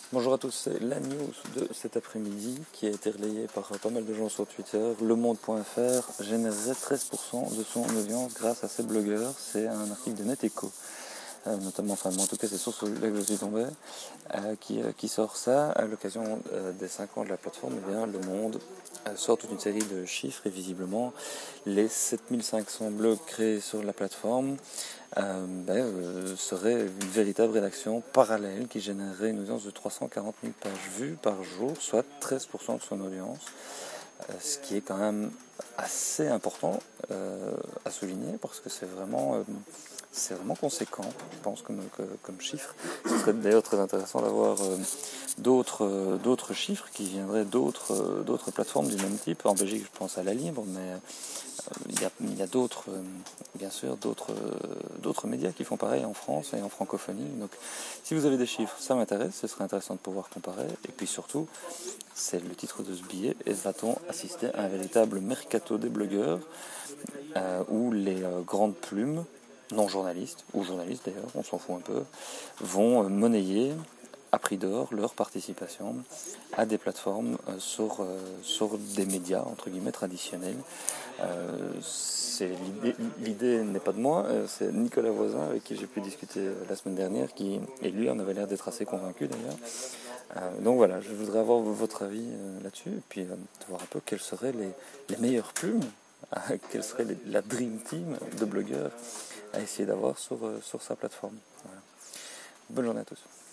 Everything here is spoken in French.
Bonjour à tous, c'est la news de cet après-midi qui a été relayée par pas mal de gens sur Twitter. LeMonde.fr générerait 13% de son audience grâce à ses blogueurs. C'est un article de NetEcho, notamment, en tout cas c'est sur celui-là que je suis tombé, qui sort ça à l'occasion des 5 ans de la plateforme. Eh bien, Le Monde sort toute une série de chiffres et visiblement les 7500 blogs créés sur la plateforme serait une véritable rédaction parallèle qui générerait une audience de 340 000 pages vues par jour, soit 13% de son audience, ce qui est quand même assez important à souligner parce que c'est vraiment conséquent, je pense, comme chiffre. Ce serait d'ailleurs très intéressant d'avoir d'autres chiffres qui viendraient d'autres plateformes du même type. En Belgique, je pense à La Libre, mais il y a d'autres, bien sûr, d'autres médias qui font pareil en France et en francophonie. Donc, si vous avez des chiffres, ça m'intéresse, ce serait intéressant de pouvoir comparer. Et puis surtout, c'est le titre de ce billet, et va-t-on assister à un véritable mercato des blogueurs où les grandes plumes, non journalistes, ou journalistes d'ailleurs, on s'en fout un peu, vont monnayer à prix d'or leur participation à des plateformes sur des médias entre guillemets traditionnels. L'idée n'est pas de moi, c'est Nicolas Voisin avec qui j'ai pu discuter la semaine dernière, et lui en avait l'air d'être assez convaincu d'ailleurs. Donc voilà, je voudrais avoir votre avis là-dessus, et puis voir un peu quelles seraient les meilleures plumes, quelle serait la dream team de blogueurs à essayer d'avoir sur sa plateforme. Voilà. Bonne journée à tous.